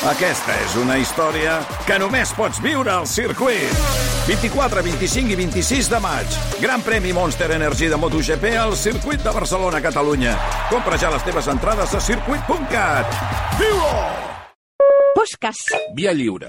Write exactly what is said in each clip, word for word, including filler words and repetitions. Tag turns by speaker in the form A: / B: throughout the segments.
A: Aquesta és una història que només pots viure al circuit. vint-i-quatre, vint-i-cinc i vint-i-sis de maig. Gran premi Monster Energy de MotoGP al circuit de Barcelona, Catalunya. Compra ja les teves entrades a circuit punt cat. Viu-ho!
B: Podcast.
A: Via lliure.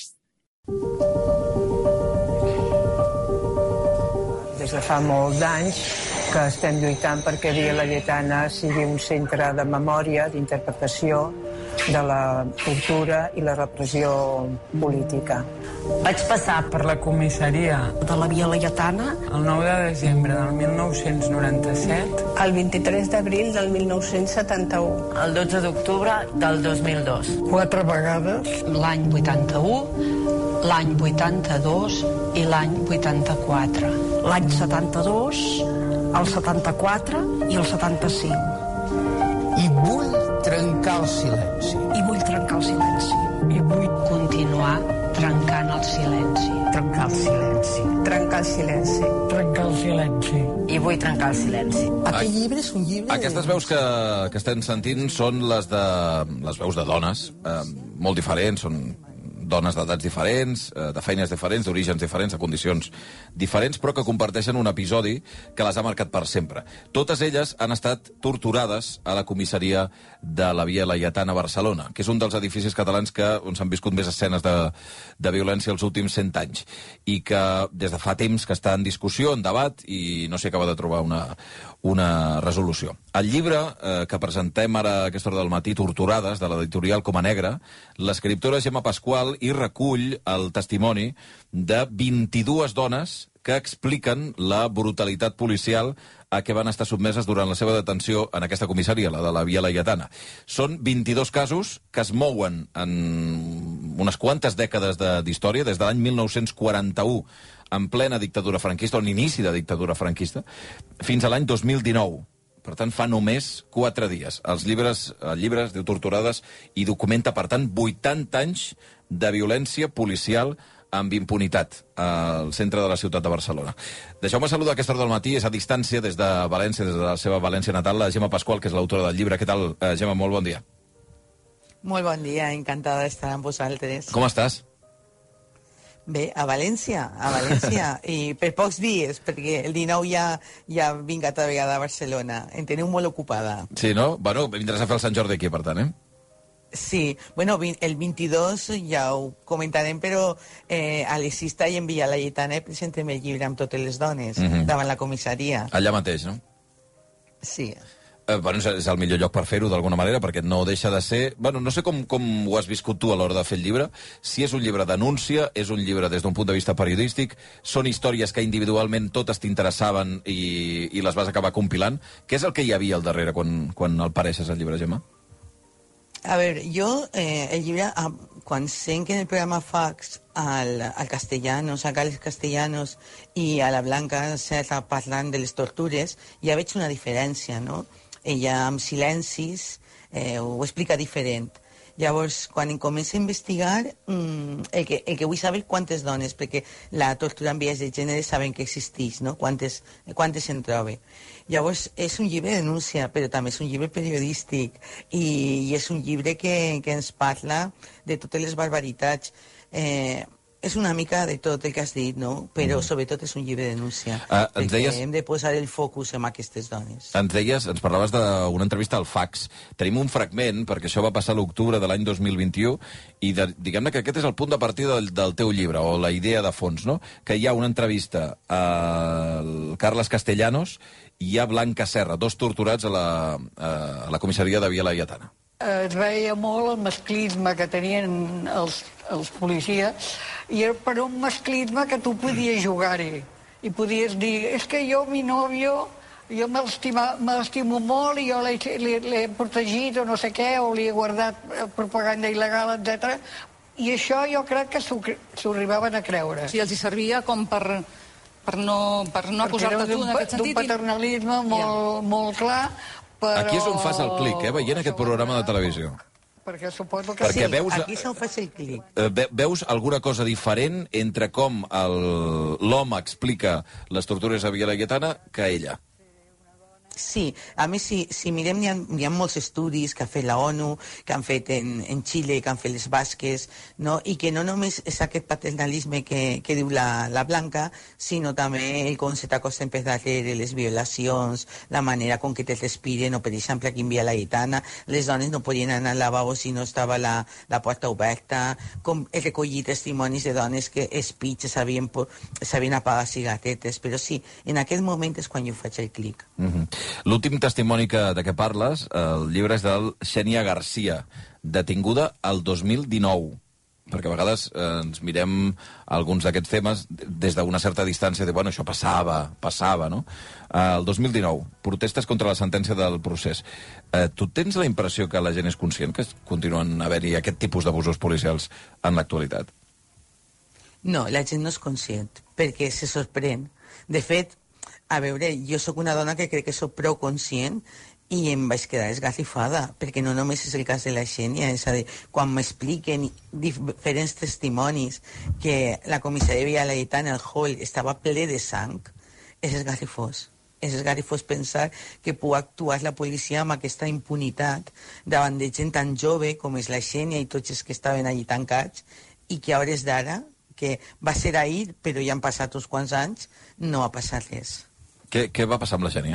C: Des de fa molts d'anys que estem lluitant perquè Via Laietana sigui un centre de memòria, d'interpretació de la cultura i la repressió política.
D: Vaig passar per la comissaria
B: De la Via Laietana.
D: el nou de desembre del mil nou-cents noranta-set,
C: El vint-i-tres d'abril del mil nou-cents setanta-u.
D: el dotze d'octubre del dos mil dos.
C: Quatre vegades.
B: L'any vuitanta-u, l'any vuitanta-dos i l'any vuitanta-quatre. L'any setanta-dos, el setanta-quatre i el setanta-cinc.
E: I vull trencar el silenci.
B: I vull trencar el silenci.
C: I vull
B: Continuar trencant el silenci.
C: trencar el silenci. Trencar el silenci.
D: Trencar el silenci.
B: I vull trencar el silenci.
E: Aquest llibre és un llibre...
F: Aquestes veus que, que estem sentint són les de les veus de dones, eh, molt diferents, són dones d'edats diferents, eh, de feines diferents, d'orígens diferents, de condicions diferents, però que comparteixen un episodi que les ha marcat per sempre. Totes elles han estat torturades a la comissaria de la Via Laietana a Barcelona, que és un dels edificis catalans que, on s'han viscut més escenes de, de violència els últims cent anys, i que des de fa temps que està en discussió, en debat, i no s'hi acaba de trobar una, una resolució. El llibre eh, que presentem ara a aquesta hora del matí, Torturades, de l'editorial Coma Negra, l'escriptora Gemma Pasqual i recull el testimoni de vint-i-dues dones que expliquen la brutalitat policial a què van estar sotmeses durant la seva detenció en aquesta comissaria, la de la Via Laietana. Són vint-i-dos casos que es mouen en unes quantes dècades d'història, des de l'any mil nou-cents quaranta-u, en plena dictadura franquista, o en inici de dictadura franquista, fins a l'any dos mil dinou. Per tant, fa només quatre dies. Els llibres, el llibre es diu Torturades i documenta, per tant, vuitanta anys de violència policial amb impunitat al centre de la ciutat de Barcelona. Deixeu-me saludar a aquesta hora del matí, és a distància, des de València, des de la seva València natal, la Gemma Pasqual, que és l'autora del llibre. Què tal, Gemma? Molt bon dia.
G: Molt bon dia, encantada d'estar amb vosaltres.
F: Com estàs?
G: Bé, a València, a València, i per pocs dies, perquè el dinou ja, ja vinc altra vegada a Barcelona. En teniu molt ocupada.
F: Sí, no? Bueno, vindràs a fer el Sant Jordi aquí, per tant, eh?
G: Sí, bueno, el vint-i-dos ja ho comentarem, però eh, a les sis i en Via Laietana presentem el llibre amb totes les dones,
F: Mhm.
G: davant la comissaria.
F: Allà mateix, no?
G: Sí.
F: Eh, bueno, és- és el millor lloc per fer-ho, d'alguna manera, perquè no deixa de ser... Bueno, no sé com, com ho has viscut tu a l'hora de fer el llibre, si és un llibre d'anúncia, és un llibre des d'un punt de vista periodístic, són històries que individualment totes t'interessaven i, i les vas acabar compilant. Què és el que hi havia al darrere quan, quan el pareixes, el llibre, Gemma?
G: A veure, jo, eh, el llibre, ah, quan sent que en el programa Fax al, al Castellanos, a Carles Castellanos i a la Blanca Serra parlant de les tortures, ja veig una diferència, no? Ella, amb silencis, eh, ho explica diferent. Llavors, quan em començo a investigar, mmm, el, que, el que vull saber quantes dones, perquè la tortura en vies de gènere saben que existeix, no? Quantes, quantes se'n troba. Llavors, és un llibre de denúncia, però també és un llibre periodístic, i, i és un llibre que, que ens parla de totes les barbaritats. Eh, és una mica de tot el que has dit, no? Però mm. sobretot és un llibre de denúncia,
F: Ah, ens
G: perquè
F: deies-
G: hem de posar el focus en aquestes dones.
F: Ens deies, ens parlaves d'una entrevista al Fax. Tenim un fragment, perquè això va passar a l'octubre de l'any dos mil vint-i-u, i de, diguem-ne que aquest és el punt de partida del, del teu llibre, o la idea de fons, no? Que hi ha una entrevista al Carles Castellanos i a Blanca Serra, dos torturats a la, a la comissaria de Via Laietana.
H: Es veia molt el masclisme que tenien els, els policies, i era per un masclisme que tu podies jugar-hi. I podies dir, és es que jo, mi nòvio, jo me l'estimo molt i jo l'he protegit o no sé què, o li he guardat propaganda il·legal, etcètera. I això jo crec que s'ho arribaven a creure.
I: Sí, els hi servia com per, per no, per no acusar-te tu en aquest sentit.
H: D'un paternalisme molt, molt clar, però...
F: Aquí és on fas el clic, eh, veient aquest programa de televisió.
H: Perquè suposo que...
F: Perquè
G: sí,
F: veus,
G: aquí se'n fa el clic.
F: eh, ve- veus alguna cosa diferent entre com el- l'home explica les tortures a Via Laietana que ella.
G: Sí, a més, si, si mirem, hi ha, hi ha molts estudis que ha fet la ONU, que han fet en, en Xile, que han fet les basques, no? I que no només és aquest paternalisme que, que diu la, la Blanca, sinó també el com se t'acosten per darrere, les violacions, la manera com que te respiren, o per exemple aquí en Via Laietana, les dones no podien anar al lavabo si no estava la, la porta oberta, com he recollit testimonis de dones que espitx sabien, sabien apagar cigarretes, però sí, en aquest moment és quan jo faig el clic.
F: Mm-hmm. L'últim testimoni que, de què parles, el llibre és del Xènia Garcia, detinguda el dos mil dinou, perquè a vegades eh, ens mirem alguns d'aquests temes des d'una certa distància de, bueno, això passava, passava, no? Eh, el dos mil dinou, protestes contra la sentència del procés. Eh, tu tens la impressió que la gent és conscient que continuen haver-hi aquest tipus d'abusos policials en l'actualitat?
G: No, la gent no és conscient, perquè se sorprèn. De fet, a veure, jo sóc una dona que crec que sóc prou conscient i em vaig quedar esgarrifada, perquè no només és el cas de la Xènia, és a dir, quan m'expliquen diferents testimonis que la comissaria de Via Laietana, el hall, estava ple de sang, és esgarrifós. És esgarrifós pensar que pugui actuar la policia amb aquesta impunitat davant de gent tan jove com és la Xènia i tots els que estaven allí tancats, i que a hores d'ara, que va ser ahir, però ja han passat uns quants anys, no ha passat res.
F: Què, què va passar amb la Xènia?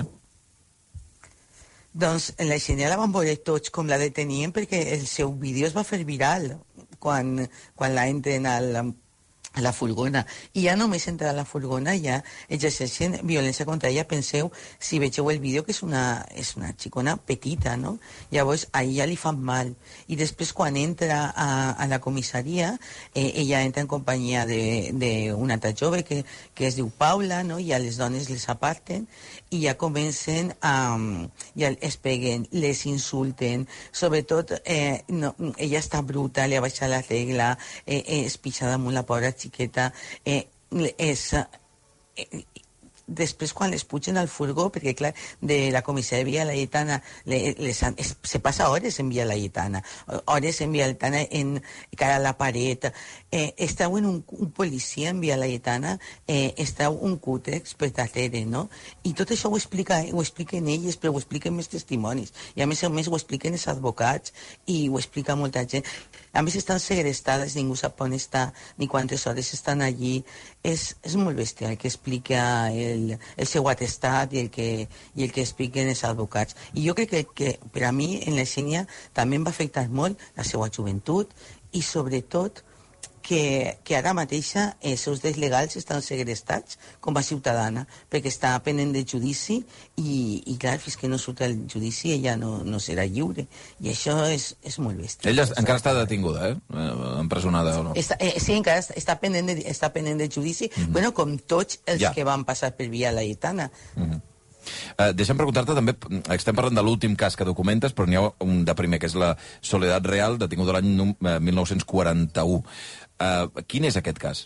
G: Doncs la Xènia la van veure tots com la detenien perquè el seu vídeo es va fer viral quan, quan la entren al, a la furgona. I ja només entrar a la furgona ja exerceixen violència contra ella. Penseu, si vegeu el vídeo, que és una, és una xicona petita, no? Llavors, a ella li fan mal. I després, quan entra a, a la comissaria, eh, ella entra en companyia d'una altra jove que, que es diu Paula, no? I a les dones les aparten i ja comencen a... ja es peguen, les insulten, sobretot eh, no, ella està bruta, li ha baixat la regla, eh, eh, és pixada damunt la pobra xiqueta, eh, és... Eh, després quan les pugen al furgó, perquè clar, de la comissaria de Via Laietana les, les, es, se passa hores en Via Laietana, hores en Via Laietana en cara a la paret, eh, esteu en un, un policia en Via Laietana, eh, esteu un cútex per darrere, no? I tot això ho, explica, ho expliquen elles, però ho expliquen més testimonis, i a més a més ho expliquen els advocats, i ho explica molta gent. A més estan segrestades, ningú sap on està, ni quantes hores estan allí. És, és molt bèstia el que explica el, el seu atestat i el, que, i el que expliquen els advocats. I jo crec que, que per a mi en la Xènia també em va afectar molt la seva joventut i sobretot que, que ara mateixa els seus drets legals estan segrestats com a ciutadana, perquè està pendent de judici i, i clar, fins que no surt el judici ella no, no serà lliure. I això és, és molt bèstia.
F: Ella encara està detinguda, eh? Empresonada o no?
G: Està, eh, sí, encara està, està, pendent de, està pendent de judici, mm-hmm. bueno, com tots els ja. que van passar per Via Laietana.
F: Mm-hmm. Uh, deixa'm preguntar-te també, estem parlant de l'últim cas que documentes, però n'hi ha un de primer, que és la Soledad Real, detinguda l'any mil nou-cents quaranta-u. Uh, quin és aquest cas?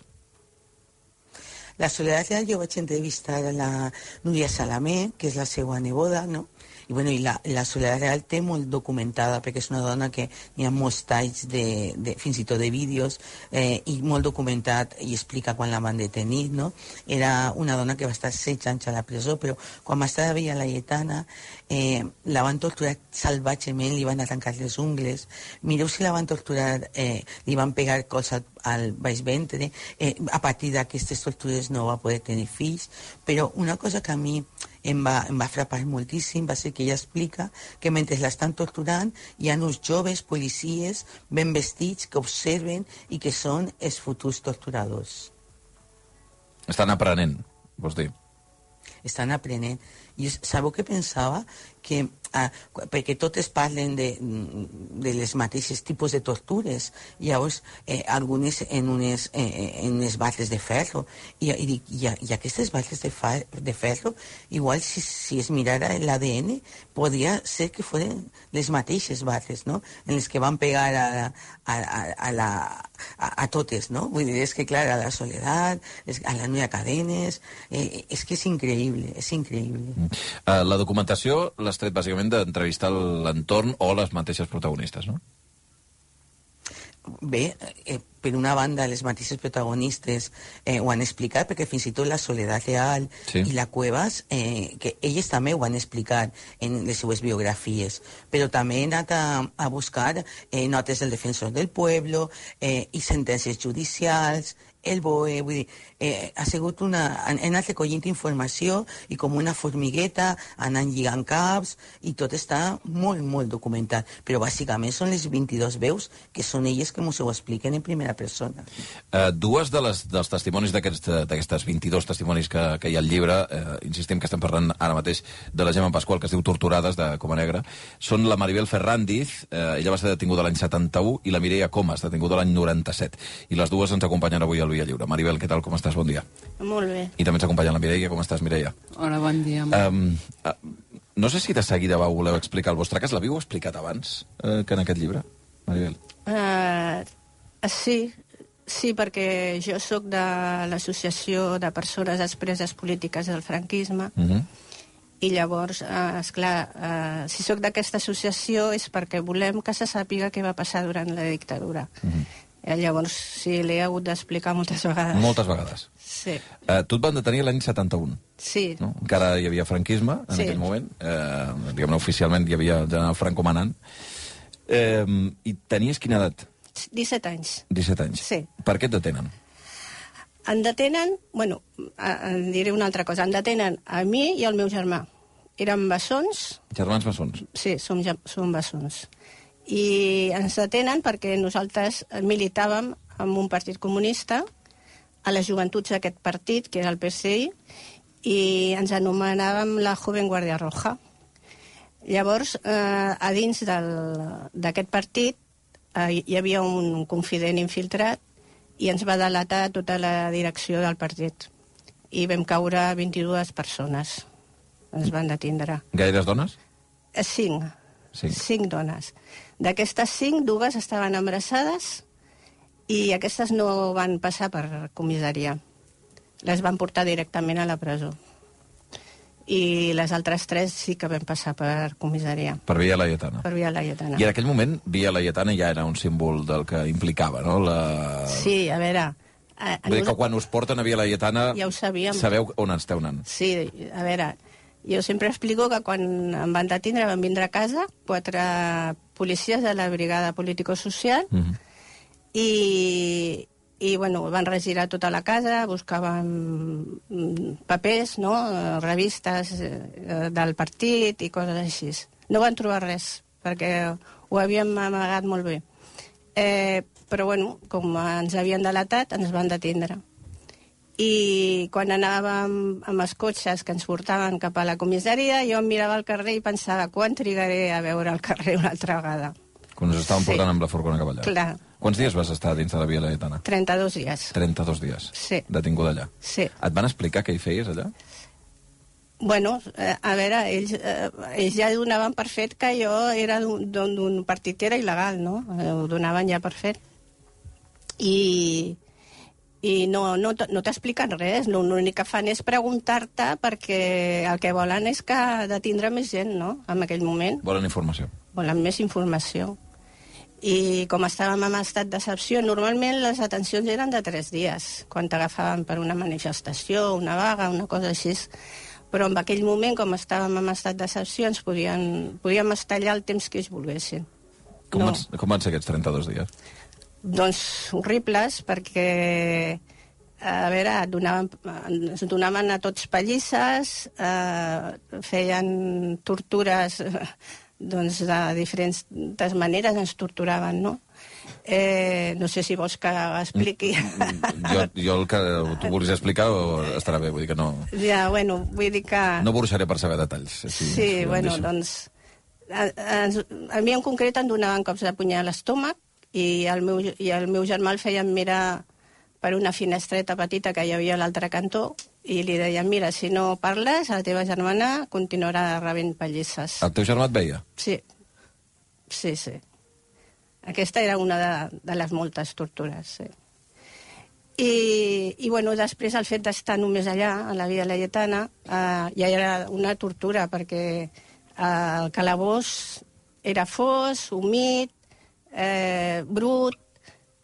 G: La Soledad Real, jo vaig entrevistar a la Núria Salamé, que és la seva neboda, no? I, bueno, i la, la Soledad Real té molt documentada, perquè és una dona que hi ha molts talls, de, de, fins i tot de vídeos, eh, i molt documentat, i explica quan la van detenir, no? Era una dona que va estar setze anys a la presó, però quan va estar a Via Laietana eh, la van torturar salvatgement, li van arrencar les ungles. Mireu si la van torturar, eh, li van pegar cols al, al baix ventre. Eh, a partir d'aquestes tortures no va poder tenir fills, però una cosa que a mi em va, em va frapar moltíssim va ser que ella explica que mentre l'estan torturant hi ha uns joves policies ben vestits que observen i que són els futurs torturadors.
F: Estan aprenent, vols dir?
G: Estan aprenent. I sabeu què pensava? Que, ah, perquè totes parlen de, de les mateixes tipus de tortures, llavors eh, algunes en unes eh, en les barres de ferro, i, i, i, i aquestes barres de, fa, de ferro, igual si, si es mirara l'A D N, podria ser que foren les mateixes barres, no? En les que van pegar a, a, a, a, la, a, a totes, no? Vull dir, és que clar, a la Soledad, a la Núria Cadenes, eh, és que és increïble, és increïble.
F: Mm. Uh, la documentació l'has tret bàsicament d'entrevistar l'entorn o les mateixes protagonistes, no?
G: Bé, eh, per una banda, les mateixes protagonistes eh, ho han explicat, perquè fins i tot la Soledad Leal sí. i la Cuevas, eh, que elles també ho han explicat en les seues biografies, però també he anat a, a buscar eh, notes del Defensor del Pueblo eh, i sentències judicials, el B O E, vull dir, eh, ha sigut una... Han anat recollint informació i com una formigueta anant lligant caps i tot està molt, molt documentat. Però bàsicament són les vint-i-dues veus que són elles que ens ho expliquen en primera persona.
F: Uh, dues de les, dels testimonis d'aquestes vint-i-dos testimonis que, que hi ha al llibre, uh, insistim que estem parlant ara mateix de la Gemma Pasqual, que es diu Torturades, de Coma Negra, són la Maribel Ferrandiz, uh, ella va ser detinguda l'any setanta-u, i la Mireia Comas, detinguda l'any noranta-set. I les dues ens acompanyen avui al Via Lliure. Maribel, què tal, com estàs? Bon dia.
J: Molt bé.
F: I també ens acompanya la Mireia. Com estàs, Mireia?
I: Hola, bon dia.
F: Um, uh, no sé si de seguida vau voleu explicar el vostre cas. L'havíeu explicat abans uh, que en aquest llibre, Maribel?
J: Uh, sí, sí, perquè jo sóc de l'Associació de Persones Expreses Polítiques del Franquisme, uh -huh. i llavors, uh, esclar, uh, si sóc d'aquesta associació és perquè volem que se sàpiga què va passar durant la dictadura. Uh -huh. Llavors, sí, l'he hagut d'explicar moltes vegades.
F: Moltes vegades.
J: Sí.
F: Uh, tu et van detenir l'any setanta-un.
J: Sí.
F: No? Encara hi havia franquisme en
J: sí.
F: aquell moment. Uh, diguem-ne, oficialment hi havia el general Franco manant. Uh, I tenies quina edat?
J: disset anys.
F: disset anys.
J: Sí.
F: Per què et detenen?
J: Em detenen, bueno, em diré una altra cosa, em detenen a mi i al meu germà. Érem bessons.
F: Germans bessons?
J: Sí, som, som bessons. I ens detenen perquè nosaltres militàvem en un partit comunista, a les joventuts d'aquest partit, que era el P C I, i ens anomenàvem la Joven Guàrdia Roja. Llavors, eh, a dins d'aquest partit eh, hi havia un confident infiltrat i ens va delatar tota la direcció del partit. I vam caure vint-i-dues persones. Ens van detindre.
F: Gaires dones?
J: Eh, cinc.
F: Cinc.
J: Cinc dones. D'aquestes cinc, dues estaven embarassades i aquestes no van passar per comissaria. Les van portar directament a la presó. I les altres tres sí que van passar per comissaria.
F: Per Via Laietana.
J: Per Via Laietana.
F: I en aquell moment, Via Laietana ja era un símbol del que implicava, no? La...
J: Sí, a veure... A, a
F: Vull dir que quan us porten a Via Laietana
J: ja ho sabíem.
F: Sabeu on esteu anant.
J: Sí, a veure... Jo sempre explico que quan em van detindre van vindre a casa quatre policies de la brigada político-social uh-huh. i, i bueno, van regirar tota la casa, buscaven papers, no? Revistes del partit i coses així. No van trobar res, perquè ho havíem amagat molt bé. Eh, però bueno, com ens havien delatat, ens van detindre. I quan anàvem amb els cotxes que ens portaven cap a la comissaria, jo em mirava al carrer i pensava quan trigaré a veure el carrer una altra vegada.
F: Quan us estaven portant sí. amb la furgona cap allà.
J: Clar.
F: Quants dies vas estar dins de la Via Laietana?
J: trenta-dos dies.
F: trenta-dos dies?
J: Sí.
F: Detinguda allà?
J: Sí.
F: Et van explicar què hi feies allà?
J: Bueno, eh, a veure, ells, eh, ells ja donaven per fet que jo era d'un partit que era il·legal, no? Ho donaven ja per fet. I... i no, no, no t'expliquen res, l'únic que fan és preguntar-te perquè el que volen és que detindre més gent, no?, en aquell moment.
F: Volen informació.
J: Volen més informació. I com estàvem en estat d'excepció, normalment les detencions eren de tres dies, quan t'agafaven per una manifestació, una vaga, una cosa així. Però en aquell moment, com estàvem en estat d'excepció, ens podíem, podíem estar allà el temps que ells volguessin.
F: Com,
J: no.
F: van, com van ser aquests trenta-dos dies?
J: Doncs horribles, perquè, a veure, donaven, ens donaven a tots pallisses, eh, feien tortures doncs, de diferents maneres, ens torturaven, no? Eh, no sé si vols que expliqui.
F: Jo, jo el que tu vulguis explicar estarà bé, vull dir que no...
J: Ja, bueno, vull dir que...
F: No burxaré per saber detalls. Si,
J: sí,
F: si
J: bueno, doncs... A, a, a mi en concret em donaven cops de punyal a l'estómac i el meu, i el meu germà el feien mirar per una finestreta petita que hi havia a l'altre cantó i li deien, mira, si no parles, la teva germana continuarà rebent pallisses.
F: El teu germà et veia?
J: Sí, sí, sí. Aquesta era una de, de les moltes tortures, sí. I, i bueno, després el fet d'estar només allà, a la Via Laietana, eh, ja era una tortura, perquè eh, el calabós era fos, humit, eh, brut,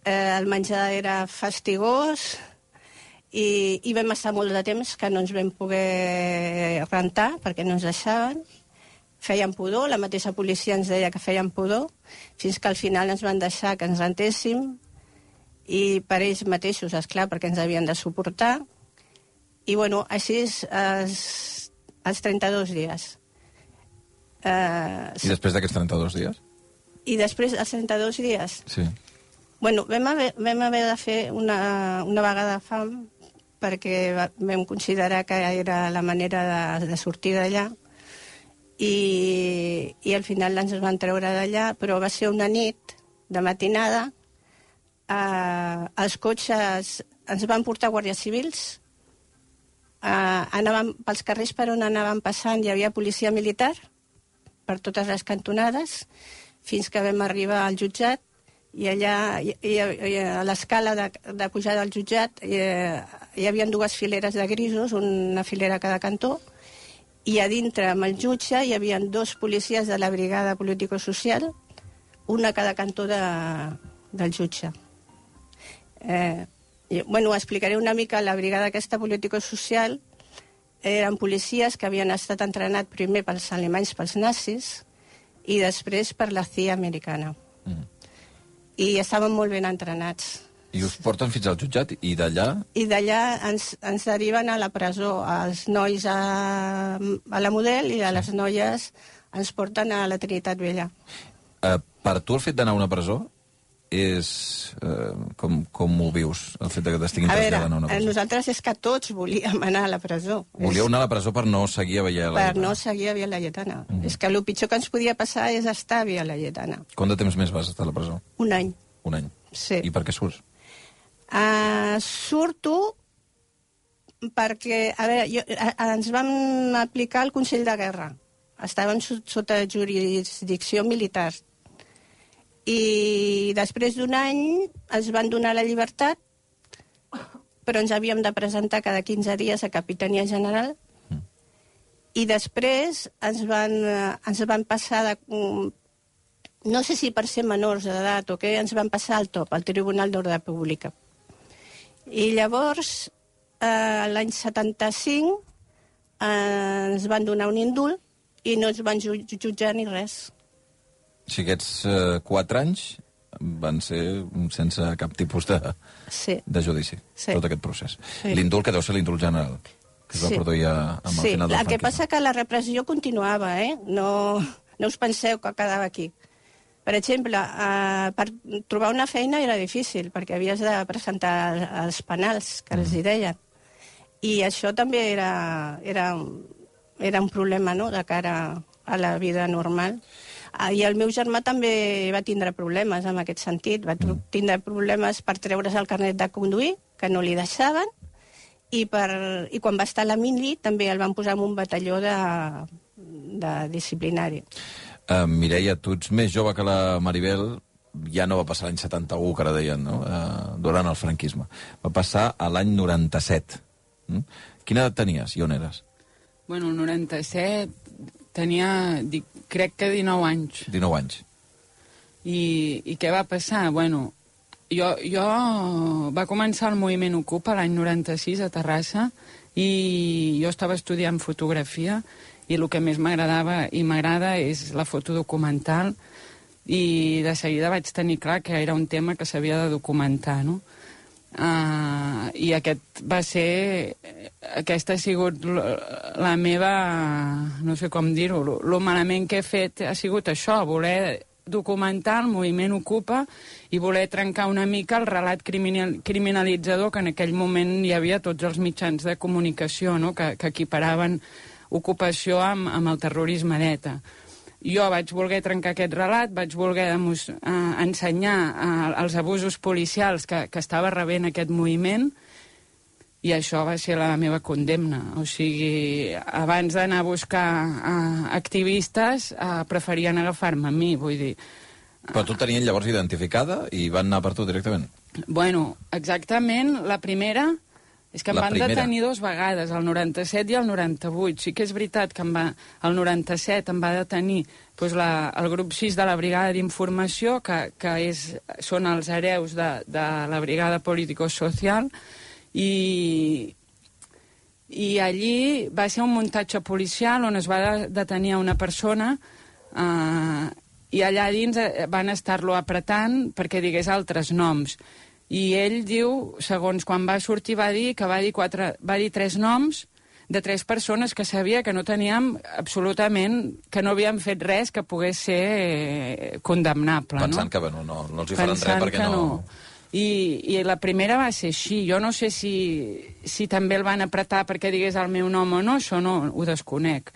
J: eh, el menjar era fastigós, i, i vam estar molt de temps que no ens vam poder rentar perquè no ens deixaven. Feien pudor, la mateixa policia ens deia que feien pudor, fins que al final ens van deixar que ens rentéssim, i per ells mateixos, esclar, perquè ens havien de suportar. I, bueno, així és els, els trenta-dos dies. Uh,
F: I després d'aquests trenta-dos dies?
J: I després dels trenta-dos dies?
F: Sí.
J: Bueno, vam haver, vam haver de fer una, una vaga de fam perquè vam considerar que era la manera de, de sortir d'allà, i, i al final ens van treure d'allà, però va ser una nit de matinada, eh, els cotxes ens van portar guàrdies civils, eh, anàvem pels carrers per on anàvem passant, hi havia policia militar per totes les cantonades, fins que vam arribar al jutjat, i allà, i, i, i a l'escala de, de pujada al jutjat, hi, hi havia dues fileres de grisos, una filera a cada cantó, i a dintre, amb el jutge, hi havia dos policies de la brigada político-social, una a cada cantó de, del jutge. Eh, i, bueno, explicaré una mica. La brigada aquesta político-social eren policies que havien estat entrenats primer pels alemanys, pels nazis, i després per la C I A americana. Mm. I estaven molt ben entrenats.
F: I us porten fins al jutjat, i d'allà?
J: I d'allà ens, ens deriven a la presó. Els nois a, a la Model, i a les noies ens porten a la Trinitat Vella.
F: Uh, per tu el fet d'anar a una presó és... Uh, com, com ho vius, el fet que t'estiguin traslladant a una presó?
J: Nosaltres és que tots volíem anar a la presó.
F: Volíeu anar a la presó per no seguir a Via Laietana?
J: Per no seguir a Via Laietana. Mm. És que el pitjor que ens podia passar és estar a Via Laietana.
F: Quant de temps més vas estar a la presó?
J: Un any.
F: Un any?
J: Sí.
F: I per què surts?
J: Uh, surto perquè, a veure, jo, a, ens vam aplicar el Consell de Guerra. Estàvem sota jurisdicció militar. I després d'un any ens van donar la llibertat, però ens havíem de presentar cada quinze dies a Capitania General, i després ens van, ens van passar de... No sé si per ser menors d'edat o què, ens van passar al top, al Tribunal d'Ordre Pública. I llavors, eh, l'any setanta-cinc, eh, ens van donar un indult i no ens van jutjar ni res.
F: O sigui, aquests eh, quatre anys van ser sense cap tipus de, sí. de judici, sí. tot aquest procés. Sí. L'indult, que deu ser l'indult general, que es va sí. produir amb el
J: sí.
F: final del franquisme.
J: El que passa que la repressió continuava, eh? No, no us penseu que quedava aquí. Per exemple, eh, per trobar una feina era difícil, perquè havies de presentar els penals, que els hi deien. I això també era, era, era un problema, no?, de cara a la vida normal. I el meu germà també va tindre problemes en aquest sentit. Va tindre problemes per treure's el carnet de conduir, que no li deixaven, i, per, i quan va estar a la mili també el van posar en un batalló de, de disciplinari.
F: Uh, Mireia, tu ets més jove que la Maribel, ja no va passar l'any setanta-u, que ara deien, no? uh, durant el franquisme. Va passar a l'any noranta-set. Mm? Quina edat tenies i on eres?
D: Bueno, el noranta-set tenia, dic, crec que dinou anys.
F: dinou anys.
D: I, i què va passar? Bueno, jo, jo va començar el moviment Ocupa l'any noranta-sis a Terrassa, i jo estava estudiant fotografia, i el que més m'agradava i m'agrada és la foto documental, i de seguida vaig tenir clar que era un tema que s'havia de documentar, no? Uh, I aquest va ser... Aquesta ha sigut la meva... no sé com dir-ho, el malament que he fet ha sigut això, voler documentar el moviment Ocupa i voler trencar una mica el relat criminal, criminalitzador que en aquell moment hi havia tots els mitjans de comunicació, no?, que, que equiparaven ocupació amb, amb el terrorisme d'ETA. Jo vaig voler trencar aquest relat, vaig voler uh, ensenyar uh, els abusos policials que, que estava rebent aquest moviment, i això va ser la meva condemna. O sigui, abans d'anar a buscar uh, activistes, uh, preferien agafar-me a mi, vull dir...
F: Uh, Però tu tenien llavors identificada i van anar per tu directament?
D: Bueno, exactament, la primera... És que em
F: La
D: van
F: primera.
D: detenir dues vegades, el noranta-set i el noranta-vuit. Sí que és veritat que em va, el noranta-set em va detenir doncs la, el grup sis de la Brigada d'Informació, que, que és, són els hereus de, de la Brigada Político-Social, i, i allí va ser un muntatge policial on es va detenir a una persona eh, i allà dins van estar-lo apretant perquè digués altres noms. I ell diu, segons quan va sortir, va dir que va dir, quatre, va dir tres noms de tres persones que sabia que no teníem absolutament, que no havien fet res que pogués ser eh, condemnable.
F: Pensant
D: no?
F: que bueno, no, no els hi faran
D: Pensant
F: res perquè no...
D: no. I, I la primera va ser així. Jo no sé si, si també el van apretar perquè digués el meu nom o no, això no ho desconec.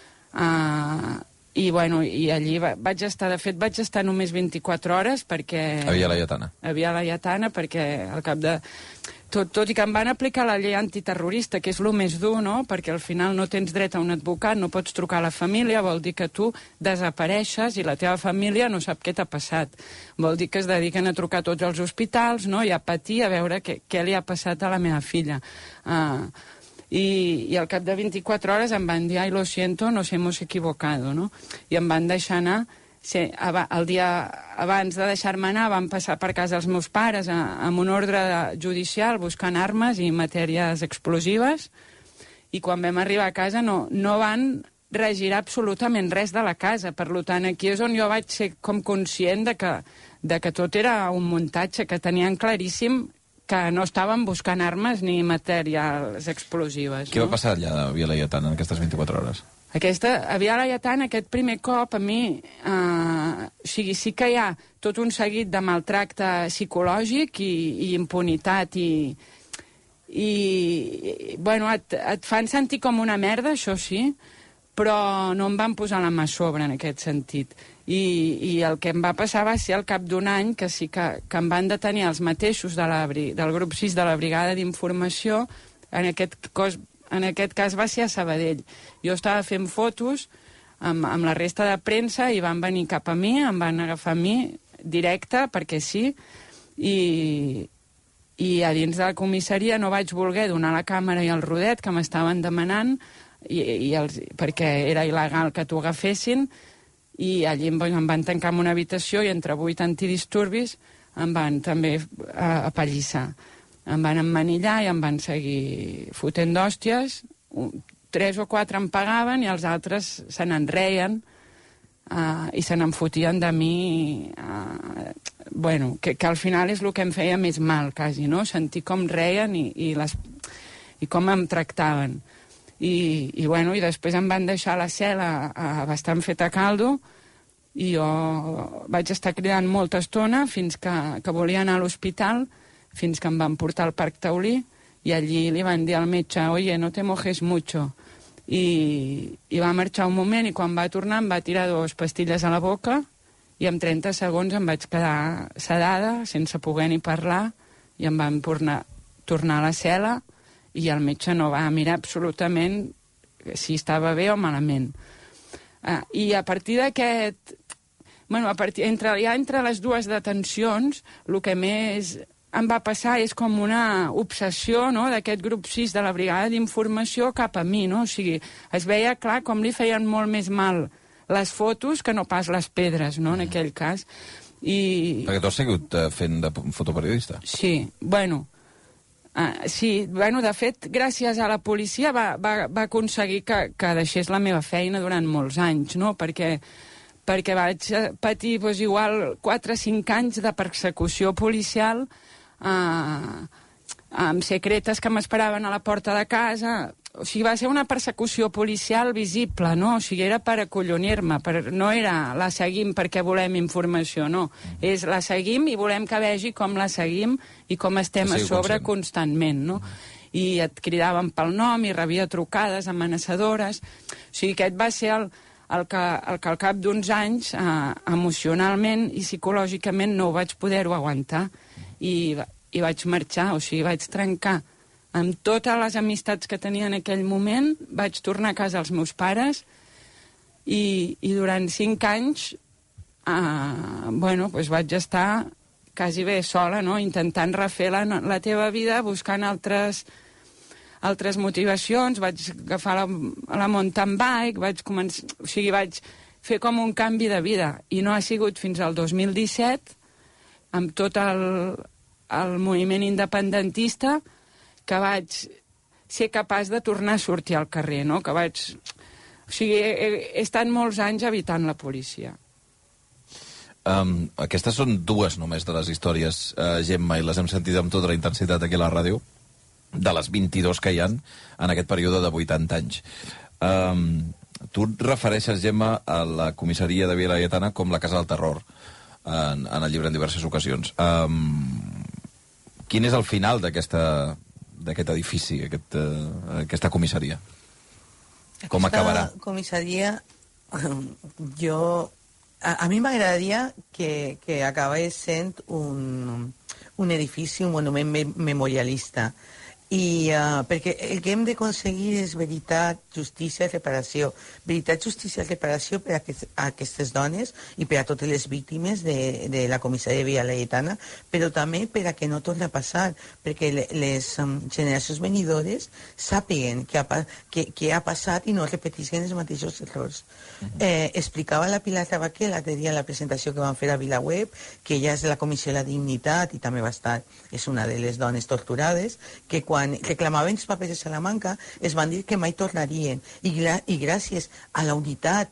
D: Uh, I, bueno, i allí va, vaig estar, de fet, vaig estar només vint-i-quatre hores perquè...
F: A Via Laietana.
D: A Via Laietana, perquè al cap de... Tot, tot i que em van aplicar la llei antiterrorista, que és el més dur, no?, perquè al final no tens dret a un advocat, no pots trucar a la família, vol dir que tu desapareixes i la teva família no sap què t'ha passat. Vol dir que es dediquen a trucar a tots els hospitals, no?, i a patir, a veure què, què li ha passat a la meva filla. Uh, I, i al cap de vint-i-quatre hores em van dir, ai, lo siento, nos hemos equivocado, no? I em van deixar anar. Sí, el dia abans de deixar-me anar van passar per casa els meus pares a, amb un ordre judicial buscant armes i matèries explosives, i quan vam arribar a casa no, no van regirar absolutament res de la casa. Per tant, aquí és on jo vaig ser com conscient de que, de que tot era un muntatge, que tenien claríssim que no estaven buscant armes ni matèries explosives.
F: Què
D: no?
F: va passar allà a Via Laietana en aquestes vint-i-quatre hores?
D: Aquesta, a Via Laietana, aquest primer cop, a mi, eh, o sigui, sí que hi ha tot un seguit de maltracte psicològic i, i impunitat i, i, bueno, et, et fan sentir com una merda, això sí, però no em van posar la mà a sobre en aquest sentit. I, i el que em va passar va ser al cap d'un any que sí que, que em van detenir els mateixos de la, del grup sis de la Brigada d'Informació, en aquest cos... En aquest cas va ser a Sabadell. Jo estava fent fotos amb, amb la resta de premsa i van venir cap a mi, em van agafar a mi directe, perquè sí, i, i a dins de la comissaria no vaig voler donar la càmera i el rodet que m'estaven demanant, i, i els, perquè era il·legal que t'ho agafessin, i allí em, em van tancar en una habitació i entre vuit antidisturbis em van també apallissar. Em van emmanillar i em van seguir fotent d'hòsties. Tres o quatre em pagaven i els altres se n'enreien uh, i se n'enfotien de mi. Uh, bueno, que, que al final és el que em feia més mal, quasi, no? Sentir com reien i, i, les, i com em tractaven. I, i, bueno, i després em van deixar la cel·la uh, bastant feta a caldo i jo vaig estar cridant molta estona fins que, que volia anar a l'hospital, fins que em van portar al Parc Taulí, i allí li van dir al metge, oye, no te mojes mucho. I, i va marxar un moment, i quan va tornar em va tirar dues pastilles a la boca, i en trenta segons em vaig quedar sedada, sense poder ni parlar, i em van tornar, tornar a la cel·la, i el metge no va mirar absolutament si estava bé o malament. Ah, I a partir d'aquest... Bueno, a partir, entre, ja entre les dues detencions, el que més em va passar és com una obsessió, no?, d'aquest grup sis de la Brigada d'Informació cap a mi, no? O sigui, es veia clar com li feien molt més mal les fotos que no pas les pedres, no?, en aquell cas. I...
F: Perquè tu has sigut uh, fent de fotoperiodista.
D: Sí, bueno... Uh, sí, bueno, de fet, gràcies a la policia va, va, va aconseguir que, que deixés la meva feina durant molts anys, no?, perquè... perquè vaig patir, doncs, igual, quatre o cinc anys de persecució policial eh, amb secretes que m'esperaven a la porta de casa. O sigui, va ser una persecució policial visible, no? O sigui, era per acollonir-me, per... no era la seguim perquè volem informació, no. És la seguim i volem que vegi com la seguim i com estem a sobre conscient. Constantment, no? I et cridaven pel nom i rebia trucades amenaçadores. O sigui, aquest va ser el... El que, el que al cap d'uns anys, eh, emocionalment i psicològicament no ho vaig poder-ho aguantar i, i vaig marxar, o sigui, vaig trencar amb totes les amistats que tenia en aquell moment, vaig tornar a casa als meus pares i, i durant cinc anys eh, bueno, doncs vaig estar quasi bé sola, no?, intentant refer la, la teva vida, buscant altres altres motivacions, vaig agafar la, la mountain bike, vaig començar, o sigui, vaig fer com un canvi de vida, i no ha sigut fins al dos mil disset, amb tot el, el moviment independentista, que vaig ser capaç de tornar a sortir al carrer, no? Que vaig... O sigui, he, he estat molts anys evitant la policia.
F: Um, aquestes són dues només de les històries, uh, Gemma, i les hem sentit amb tota la intensitat aquí a la ràdio, de les vint-i-dos que hi ha en aquest període de vuitanta anys. Um, tu et refereixes, Gemma, a la comissaria de Vila Laietana com la Casa del Terror, en, en el llibre en diverses ocasions. Um, quin és el final d'aquesta d'aquest edifici, aquest, uh, aquesta comissaria? Com acabarà?
G: Aquesta comissaria, jo... A, a mi m'agradaria que, que acabés sent un, un edifici, un monument me memorialista. I uh, perquè el que hem d'aconseguir és veritat, justícia i reparació. Veritat, justícia i reparació per a, aquest, a aquestes dones i per a totes les víctimes de, de la comissaria de Vila Laietana, però també per a que no torni a passar, perquè les um, generacions venidores sàpiguen què ha, que, que ha passat i no repetissin els mateixos errors. Uh -huh. eh, explicava la Pilar Tabaquer l'altre dia en la presentació que van fer a VilaWeb, que ella és de la Comissió de la Dignitat i també va estar, és una de les dones torturades, que quan reclamaven els papers de Salamanca es van dir que mai tornarien i, i gràcies a la unitat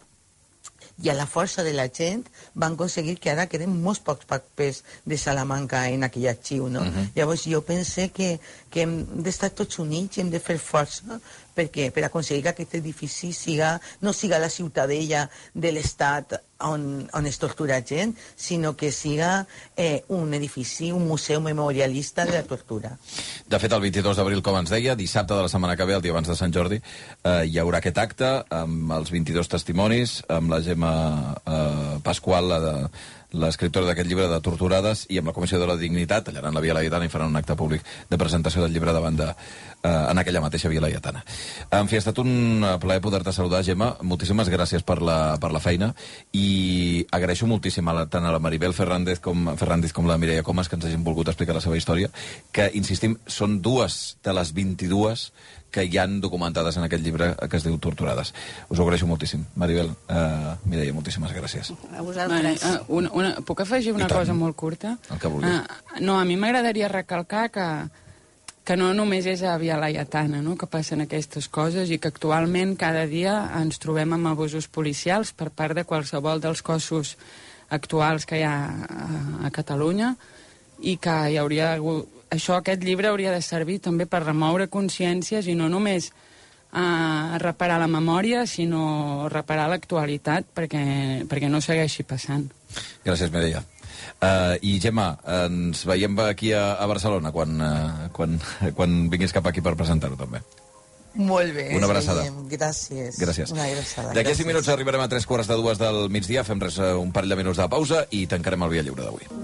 G: i a la força de la gent van aconseguir que ara queden molts pocs papers de Salamanca en aquell arxiu, no? Uh-huh. Llavors jo pense que, que hem d'estar tots units i hem de fer força perquè, per aconseguir que aquest edifici siga, no siga la ciutadella de l'Estat on, on es tortura gent, sinó que siga eh, un edifici, un museu memorialista de la tortura.
F: De fet, el vint-i-dos d'abril, com ens deia, dissabte de la setmana que ve, el dia abans de Sant Jordi, eh, hi haurà aquest acte amb els vint-i-dos testimonis, amb la Gemma eh, Pasqual, la de l'escriptora d'aquest llibre de Torturades, i amb la Comissió de la Dignitat, tallaran la Via Laietana i faran un acte públic de presentació del llibre davant de, eh, en aquella mateixa Via Laietana. En fi, ha estat un plaer poder-te saludar, Gemma. Moltíssimes gràcies per la, per la feina i agraeixo moltíssim a la, tant a la Maribel Fernández com, Fernández com la Mireia Comas que ens hagin volgut explicar la seva història, que, insistim, són dues de les vint-i-dues que hi han documentades en aquest llibre que es diu Torturades. Us ho agraeixo moltíssim. Maribel, uh, Mireia, moltíssimes gràcies.
J: A vosaltres.
D: Vale, uh, una, una, puc afegir una cosa molt curta?
F: El que vulguis.
D: Uh, no, a mi m'agradaria recalcar que, que no només és a Via Laietana, no?, que passen aquestes coses i que actualment cada dia ens trobem amb abusos policials per part de qualsevol dels cossos actuals que hi ha a, a Catalunya i que hi hauria hagut... Això, aquest llibre hauria de servir també per remoure consciències i no només a reparar la memòria, sinó reparar l'actualitat perquè, perquè no segueixi passant.
F: Gràcies, Mireia. Uh, I, Gemma, ens veiem aquí a, a Barcelona quan, uh, quan, quan vinguis cap aquí per presentar-ho, també.
G: Molt bé.
F: Una abraçada.
G: Gràcies.
F: Gràcies.
G: Una abraçada.
F: D'aquí a cinc minuts arribarem a tres quarts de dues del migdia, fem res, un parell de minuts de pausa i tancarem el Via Lliure d'avui.